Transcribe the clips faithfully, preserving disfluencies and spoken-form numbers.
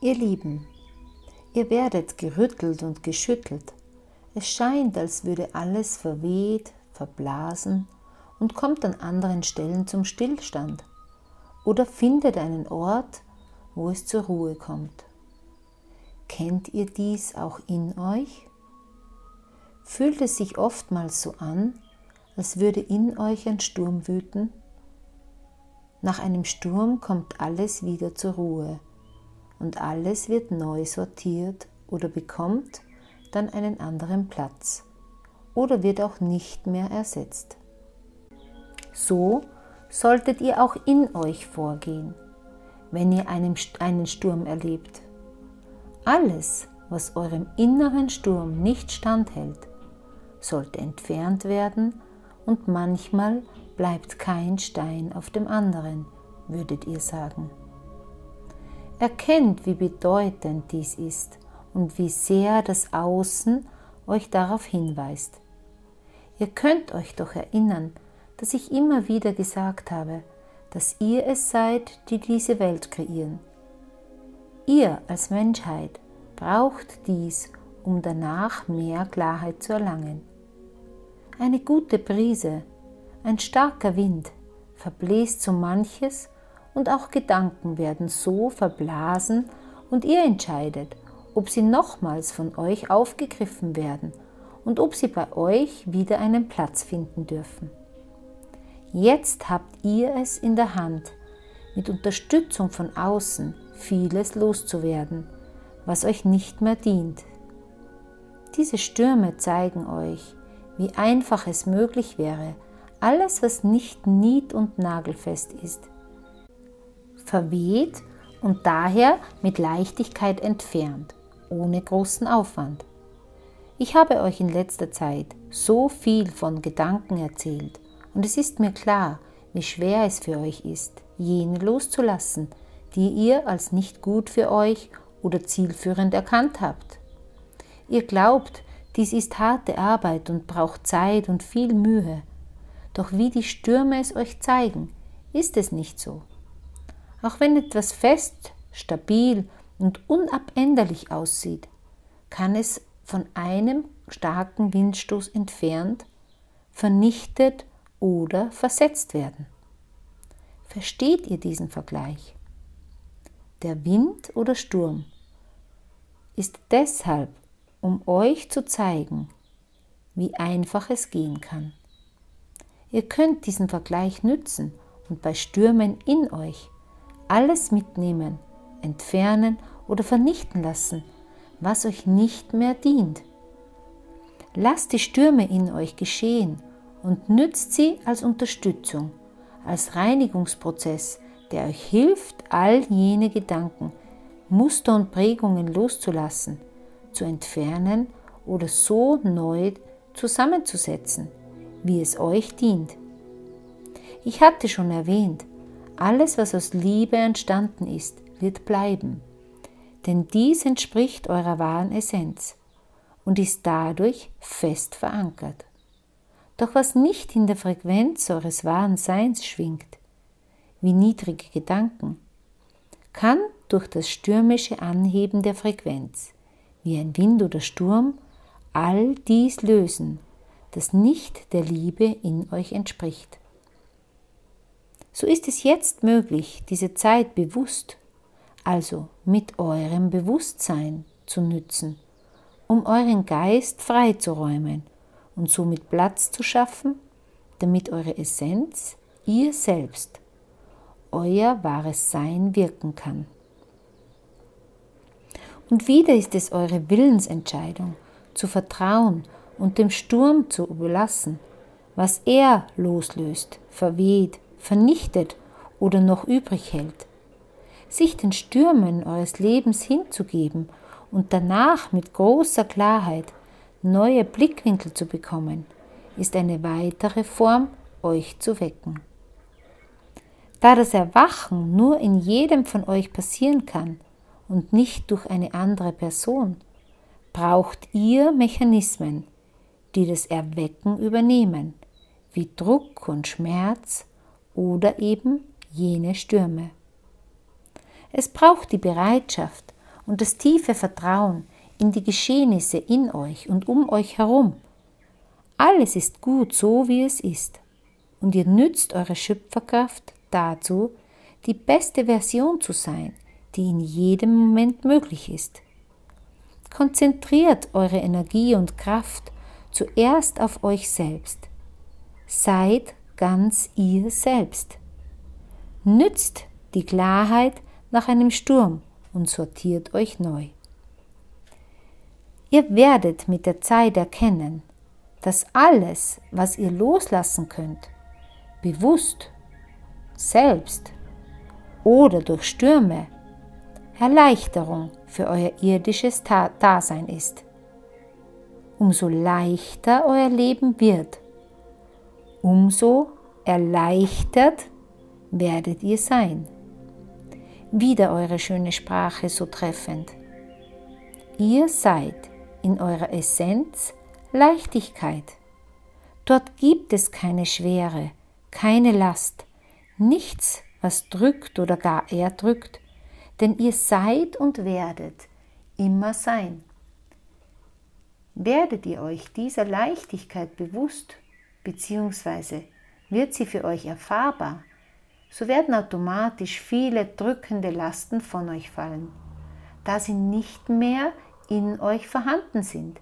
Ihr Lieben, ihr werdet gerüttelt und geschüttelt. Es scheint, als würde alles verweht, verblasen und kommt an anderen Stellen zum Stillstand oder findet einen Ort, wo es zur Ruhe kommt. Kennt ihr dies auch in euch? Fühlt es sich oftmals so an, als würde in euch ein Sturm wüten? Nach einem Sturm kommt alles wieder zur Ruhe und alles wird neu sortiert oder bekommt dann einen anderen Platz oder wird auch nicht mehr ersetzt. So solltet ihr auch in euch vorgehen, wenn ihr einen, einen Sturm erlebt. Alles, was eurem inneren Sturm nicht standhält, sollte entfernt werden und manchmal bleibt kein Stein auf dem anderen, würdet ihr sagen. Erkennt, wie bedeutend dies ist und wie sehr das Außen euch darauf hinweist. Ihr könnt euch doch erinnern, dass ich immer wieder gesagt habe, dass ihr es seid, die diese Welt kreieren. Ihr als Menschheit braucht dies, um danach mehr Klarheit zu erlangen. Eine gute Brise, ein starker Wind verbläst so manches und auch Gedanken werden so verblasen und ihr entscheidet, ob sie nochmals von euch aufgegriffen werden und ob sie bei euch wieder einen Platz finden dürfen. Jetzt habt ihr es in der Hand, mit Unterstützung von außen vieles loszuwerden, was euch nicht mehr dient. Diese Stürme zeigen euch, wie einfach es möglich wäre, alles, was nicht nied- und nagelfest ist, verweht und daher mit Leichtigkeit entfernt, ohne großen Aufwand. Ich habe euch in letzter Zeit so viel von Gedanken erzählt und es ist mir klar, wie schwer es für euch ist, jene loszulassen, die ihr als nicht gut für euch oder zielführend erkannt habt. Ihr glaubt, dies ist harte Arbeit und braucht Zeit und viel Mühe. Doch wie die Stürme es euch zeigen, ist es nicht so. Auch wenn etwas fest, stabil und unabänderlich aussieht, kann es von einem starken Windstoß entfernt, vernichtet oder versetzt werden. Versteht ihr diesen Vergleich? Der Wind oder Sturm ist deshalb, um euch zu zeigen, wie einfach es gehen kann. Ihr könnt diesen Vergleich nützen und bei Stürmen in euch alles mitnehmen, entfernen oder vernichten lassen, was euch nicht mehr dient. Lasst die Stürme in euch geschehen und nützt sie als Unterstützung, als Reinigungsprozess, der euch hilft, all jene Gedanken, Muster und Prägungen loszulassen, zu entfernen oder so neu zusammenzusetzen, wie es euch dient. Ich hatte schon erwähnt, alles, was aus Liebe entstanden ist, wird bleiben, denn dies entspricht eurer wahren Essenz und ist dadurch fest verankert. Doch was nicht in der Frequenz eures wahren Seins schwingt, wie niedrige Gedanken, kann durch das stürmische Anheben der Frequenz, wie ein Wind oder Sturm, all dies lösen, das nicht der Liebe in euch entspricht. So ist es jetzt möglich, diese Zeit bewusst, also mit eurem Bewusstsein zu nützen, um euren Geist freizuräumen und somit Platz zu schaffen, damit eure Essenz, ihr selbst, euer wahres Sein wirken kann. Und wieder ist es eure Willensentscheidung, zu vertrauen und dem Sturm zu überlassen, was er loslöst, verweht, vernichtet oder noch übrig hält. Sich den Stürmen eures Lebens hinzugeben und danach mit großer Klarheit neue Blickwinkel zu bekommen, ist eine weitere Form, euch zu wecken. Da das Erwachen nur in jedem von euch passieren kann und nicht durch eine andere Person, braucht ihr Mechanismen, die das Erwecken übernehmen, wie Druck und Schmerz oder eben jene Stürme. Es braucht die Bereitschaft und das tiefe Vertrauen in die Geschehnisse in euch und um euch herum. Alles ist gut so, wie es ist, und ihr nützt eure Schöpferkraft dazu, die beste Version zu sein, die in jedem Moment möglich ist. Konzentriert eure Energie und Kraft zuerst auf euch selbst. Seid ganz ihr selbst. Nützt die Klarheit nach einem Sturm und sortiert euch neu. Ihr werdet mit der Zeit erkennen, dass alles, was ihr loslassen könnt, bewusst, selbst oder durch Stürme, Erleichterung für euer irdisches Dasein ist. Umso leichter euer Leben wird, umso erleichtert werdet ihr sein. Wieder eure schöne Sprache so treffend. Ihr seid in eurer Essenz Leichtigkeit. Dort gibt es keine Schwere, keine Last, nichts, was drückt oder gar erdrückt, denn ihr seid und werdet immer sein. Werdet ihr euch dieser Leichtigkeit bewusst, beziehungsweise wird sie für euch erfahrbar, so werden automatisch viele drückende Lasten von euch fallen, da sie nicht mehr in euch vorhanden sind.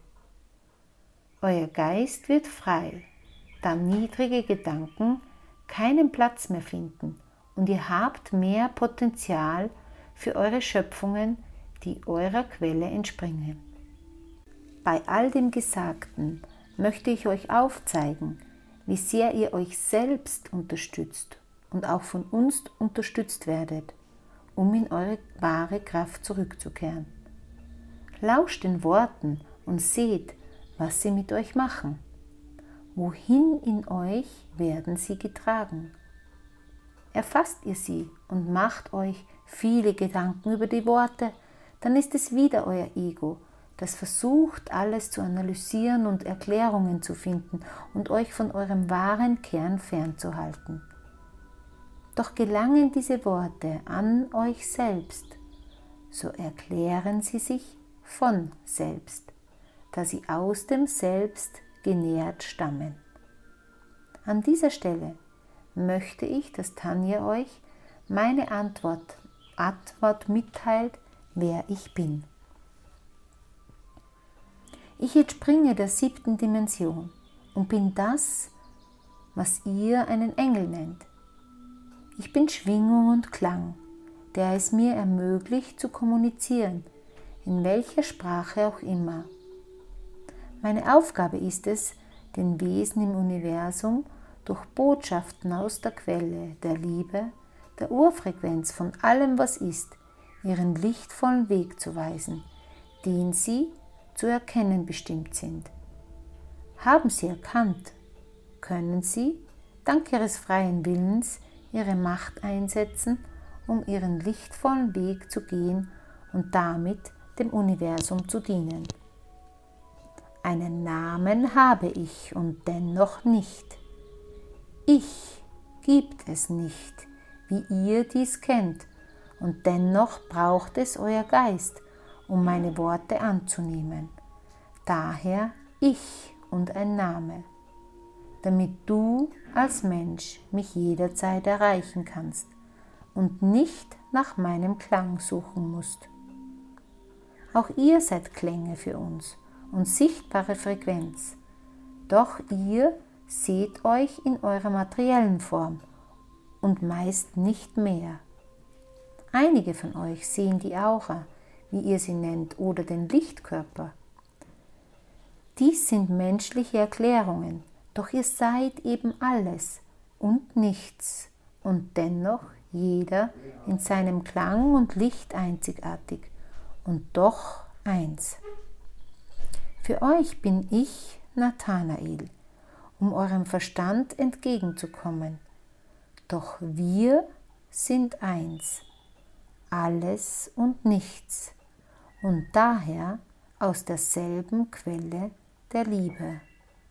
Euer Geist wird frei, da niedrige Gedanken keinen Platz mehr finden und ihr habt mehr Potenzial für eure Schöpfungen, die eurer Quelle entspringen. Bei all dem Gesagten möchte ich euch aufzeigen, wie sehr ihr euch selbst unterstützt und auch von uns unterstützt werdet, um in eure wahre Kraft zurückzukehren. Lauscht den Worten und seht, was sie mit euch machen. Wohin in euch werden sie getragen? Erfasst ihr sie und macht euch viele Gedanken über die Worte, dann ist es wieder euer Ego, das versucht, alles zu analysieren und Erklärungen zu finden und euch von eurem wahren Kern fernzuhalten. Doch gelangen diese Worte an euch selbst, so erklären sie sich von selbst, da sie aus dem Selbst genährt stammen. An dieser Stelle möchte ich, dass Tanja euch meine Antwort, Antwort mitteilt, wer ich bin. Ich entspringe der siebten Dimension und bin das, was ihr einen Engel nennt. Ich bin Schwingung und Klang, der es mir ermöglicht zu kommunizieren, in welcher Sprache auch immer. Meine Aufgabe ist es, den Wesen im Universum durch Botschaften aus der Quelle, der Liebe, der Urfrequenz von allem, was ist, ihren lichtvollen Weg zu weisen, den sie zu erkennen bestimmt sind. Haben sie erkannt, können sie, dank ihres freien Willens, ihre Macht einsetzen, um ihren lichtvollen Weg zu gehen und damit dem Universum zu dienen. Einen Namen habe ich und dennoch nicht. Ich gibt es nicht, wie ihr dies kennt, und dennoch braucht es euer Geist, um meine Worte anzunehmen. Daher ich und ein Name, damit du als Mensch mich jederzeit erreichen kannst und nicht nach meinem Klang suchen musst. Auch ihr seid Klänge für uns und sichtbare Frequenz, doch ihr seht euch in eurer materiellen Form und meist nicht mehr. Einige von euch sehen die Aura, wie ihr sie nennt, oder den Lichtkörper. Dies sind menschliche Erklärungen, doch ihr seid eben alles und nichts und dennoch jeder in seinem Klang und Licht einzigartig und doch eins. Für euch bin ich Nathanael, um eurem Verstand entgegenzukommen. Doch wir sind eins, alles und nichts und daher aus derselben Quelle der Liebe.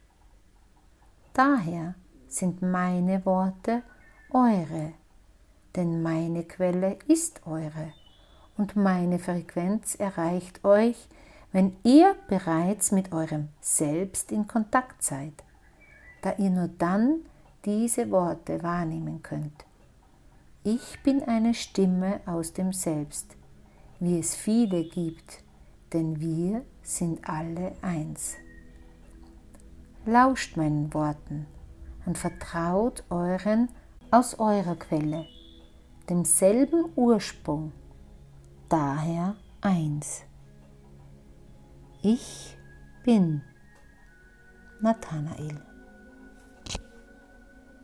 Daher sind meine Worte eure, denn meine Quelle ist eure und meine Frequenz erreicht euch, wenn ihr bereits mit eurem Selbst in Kontakt seid, da ihr nur dann diese Worte wahrnehmen könnt. Ich bin eine Stimme aus dem Selbst, wie es viele gibt, denn wir sind alle eins. Lauscht meinen Worten und vertraut euren aus eurer Quelle, demselben Ursprung, daher eins. Ich bin Nathanael.